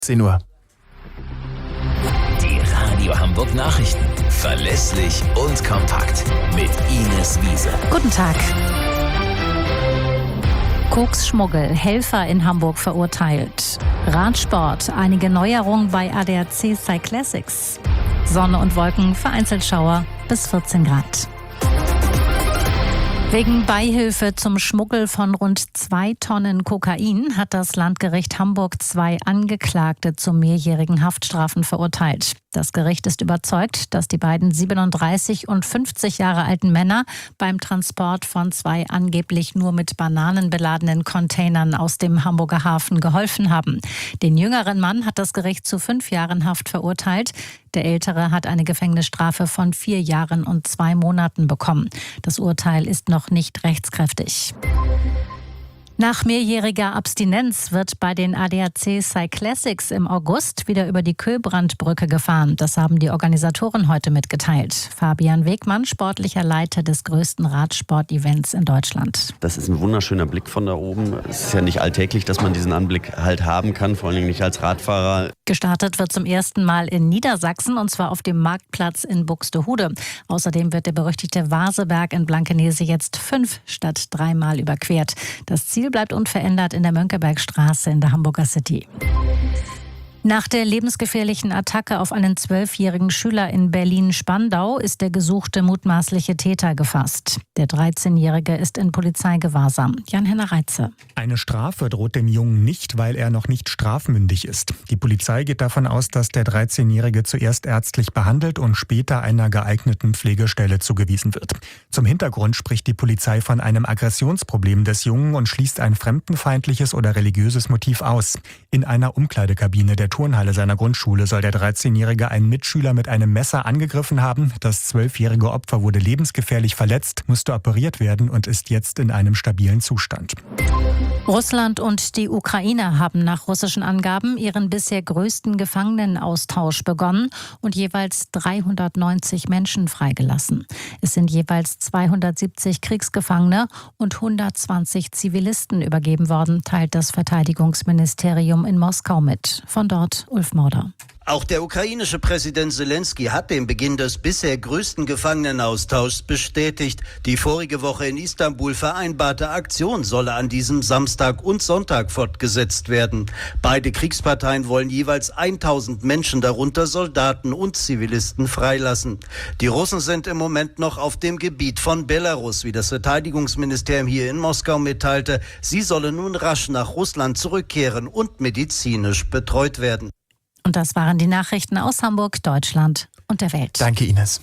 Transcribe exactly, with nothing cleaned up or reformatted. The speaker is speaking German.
zehn Uhr. Die Radio Hamburg Nachrichten. Verlässlich und kompakt. Mit Ines Wiese. Guten Tag. Koksschmuggel, Helfer in Hamburg verurteilt. Radsport, einige Neuerungen bei A D A C Cyclassics. Sonne und Wolken, vereinzelt Schauer bis vierzehn Grad. Wegen Beihilfe zum Schmuggel von rund zwei Tonnen Kokain hat das Landgericht Hamburg zwei Angeklagte zu mehrjährigen Haftstrafen verurteilt. Das Gericht ist überzeugt, dass die beiden siebenunddreißig und fünfzig Jahre alten Männer beim Transport von zwei angeblich nur mit Bananen beladenen Containern aus dem Hamburger Hafen geholfen haben. Den jüngeren Mann hat das Gericht zu fünf Jahren Haft verurteilt. Der ältere hat eine Gefängnisstrafe von vier Jahren und zwei Monaten bekommen. Das Urteil ist noch nicht rechtskräftig. Nach mehrjähriger Abstinenz wird bei den A D A C Cyclassics im August wieder über die Köhlbrandbrücke gefahren. Das haben die Organisatoren heute mitgeteilt. Fabian Wegmann, sportlicher Leiter des größten Radsport-Events in Deutschland. Das ist ein wunderschöner Blick von da oben. Es ist ja nicht alltäglich, dass man diesen Anblick halt haben kann, vor allen Dingen nicht als Radfahrer. Gestartet wird zum ersten Mal in Niedersachsen, und zwar auf dem Marktplatz in Buxtehude. Außerdem wird der berüchtigte Vaseberg in Blankenese jetzt fünf statt dreimal überquert. Das Ziel bleibt unverändert in der Mönckebergstraße in der Hamburger City. Nach der lebensgefährlichen Attacke auf einen zwölfjährigen Schüler in Berlin-Spandau ist der gesuchte mutmaßliche Täter gefasst. Der dreizehnjährige ist in Polizeigewahrsam. Jan-Henner Reitze. Eine Strafe droht dem Jungen nicht, weil er noch nicht strafmündig ist. Die Polizei geht davon aus, dass der dreizehnjährige zuerst ärztlich behandelt und später einer geeigneten Pflegestelle zugewiesen wird. Zum Hintergrund spricht die Polizei von einem Aggressionsproblem des Jungen und schließt ein fremdenfeindliches oder religiöses Motiv aus. In einer Umkleidekabine der Turnhalle seiner Grundschule soll der dreizehnjährige einen Mitschüler mit einem Messer angegriffen haben. Das zwölfjährige Opfer wurde lebensgefährlich verletzt, musste operiert werden und ist jetzt in einem stabilen Zustand. Russland und die Ukraine haben nach russischen Angaben ihren bisher größten Gefangenenaustausch begonnen und jeweils dreihundertneunzig Menschen freigelassen. Es sind jeweils zweihundertsiebzig Kriegsgefangene und hundertzwanzig Zivilisten übergeben worden, teilt das Verteidigungsministerium in Moskau mit. Von dort Ulf Mauder. Auch der ukrainische Präsident Zelensky hat den Beginn des bisher größten Gefangenenaustauschs bestätigt. Die vorige Woche in Istanbul vereinbarte Aktion solle an diesem Samstag und Sonntag fortgesetzt werden. Beide Kriegsparteien wollen jeweils tausend Menschen, darunter Soldaten und Zivilisten, freilassen. Die Russen sind im Moment noch auf dem Gebiet von Belarus, wie das Verteidigungsministerium hier in Moskau mitteilte. Sie sollen nun rasch nach Russland zurückkehren und medizinisch betreut werden. Und das waren die Nachrichten aus Hamburg, Deutschland und der Welt. Danke, Ines.